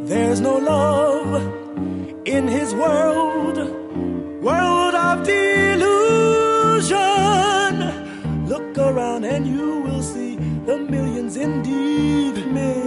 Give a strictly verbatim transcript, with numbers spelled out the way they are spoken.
There's no love in his world, world of delusion. Look around and you will see the millions indeed, millions.